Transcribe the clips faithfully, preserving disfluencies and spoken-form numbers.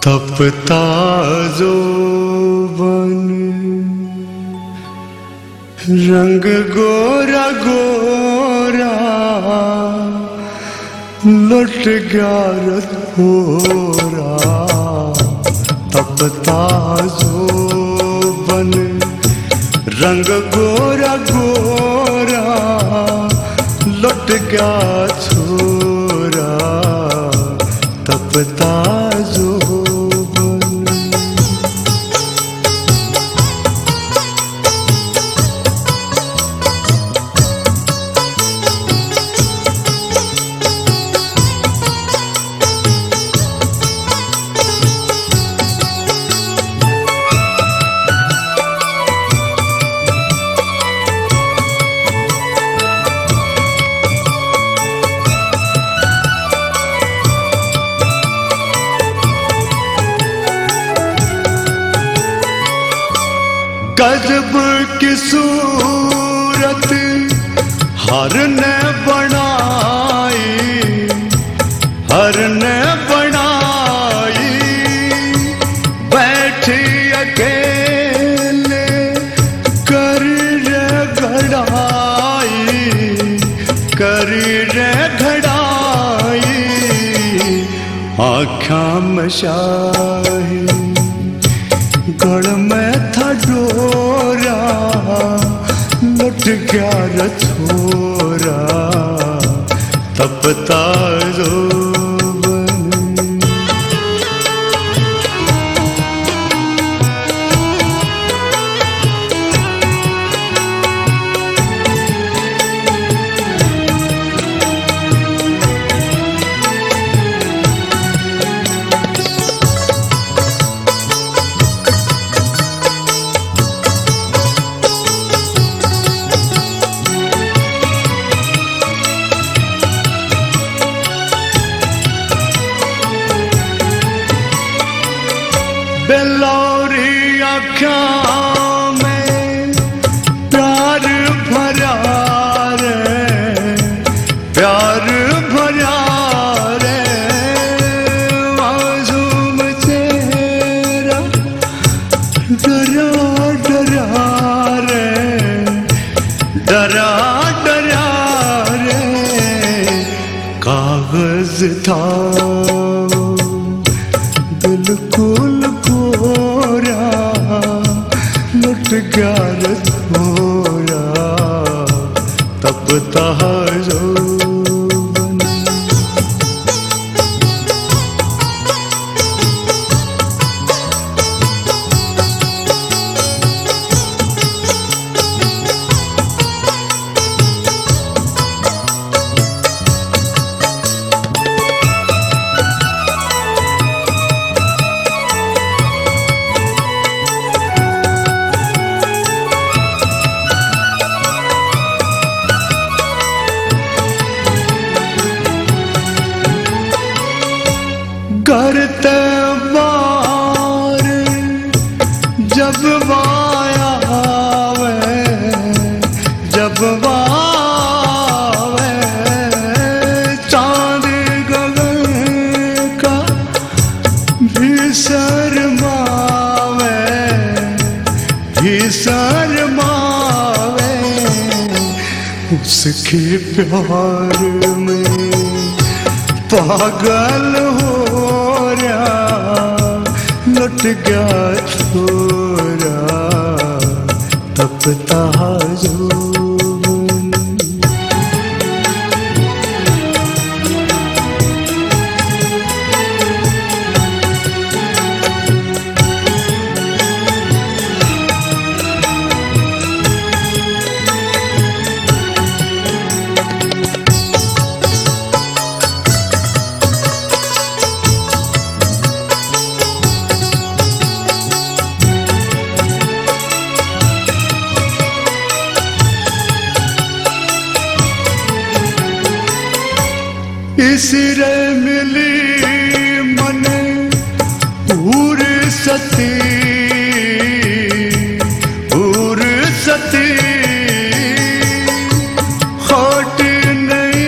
तपता जो बन रंग गोरा गोरा लुट गया रथोरा। तपता जो बन रंग गोरा गोरा लुट गया छोरा। तपता जो गजब की सूरत हर ने बनाई, हर ने बनाई। बैठी अकेले कर रे घड़ाई, कर रे घड़ाई। आँखा में शाही गढ़ में था डोरा लुट गया रथोरा। तपता जो बेलौरी आँखों में प्यार भरा रे, प्यार भरा रे। मासूम चेहरा डरा डरा रे, डरा डरा रे। कागज था बिल्कुल कोरा लुट गया रथोरा। तपता जो करते बार जब वायावे, जब वावे चांद गगन का भी शर्मावे, भी शर्मावे। उसके प्यार में पागल हो लुट गया छोरा। तपता जो इसरे मिली मन पूर सती, पूर सती। खोट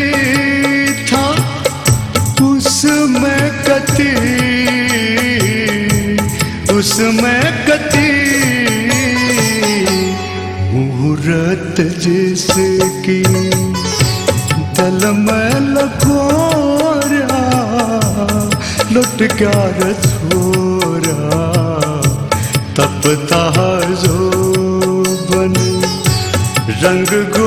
नहीं था उसमें कती, उसमें गति मुहूर्त जिसकी तल में लकोरा लुट गया रछोरा तपता जो बन रंग